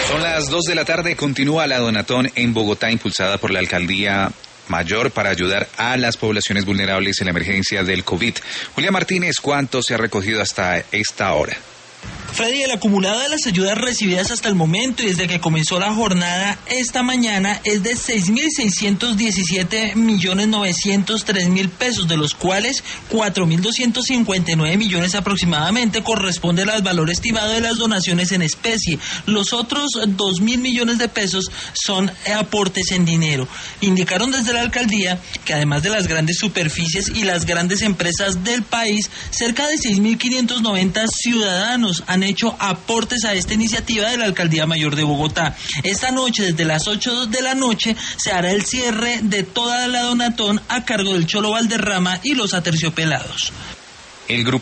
Son las 2 de la tarde, continúa la Donatón en Bogotá, impulsada por la Alcaldía Mayor para ayudar a las poblaciones vulnerables en la emergencia del COVID. Julia Martínez, ¿cuánto se ha recogido hasta esta hora? Freddy, el acumulado de las ayudas recibidas hasta el momento y desde que comenzó la jornada esta mañana es de 6.617.903.000 pesos, de los cuales 4.259 millones aproximadamente corresponden al valor estimado de las donaciones en especie. Los otros 2.000 millones de pesos son aportes en dinero. Indicaron desde la alcaldía que además de las grandes superficies y las grandes empresas del país, cerca de 6.590 ciudadanos han hecho aportes a esta iniciativa de la Alcaldía Mayor de Bogotá. Esta noche, desde las 8 de la noche, se hará el cierre de toda la Donatón a cargo del Cholo Valderrama y los Aterciopelados. El grupo